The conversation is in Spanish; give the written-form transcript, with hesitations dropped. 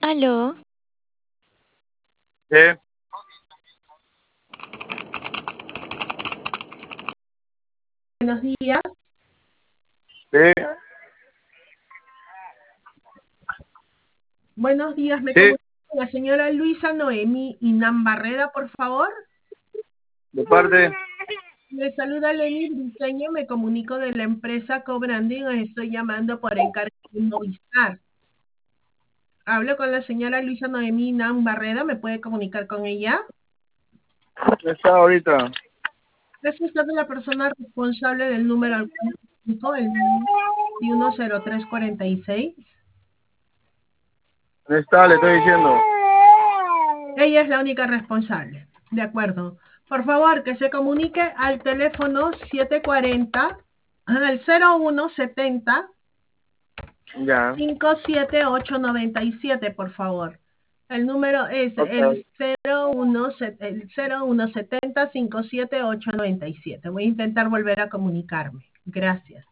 Aló, Sí, Buenos días. sí, Buenos días, me sí, comunico con la señora Luisa Noemí Inán Barrera, por favor. de parte, Le saluda Lenny Briceño, me comunico de la empresa Cobranding, os estoy llamando por encargo de Movistar. Hablo con la señora Luisa Noemí Inán Barrera, ¿me puede comunicar con ella? ¿qué está ahorita? Es usted la persona responsable del número al cual comunicó, el 210346. ¿Dónde está? Le estoy diciendo. Ella es la única responsable. De acuerdo. Por favor, que se comunique al teléfono 740, al 0170 Ya, 579897, por favor. El número es el ok. 0170 579897. Voy a intentar volver a comunicarme. Gracias.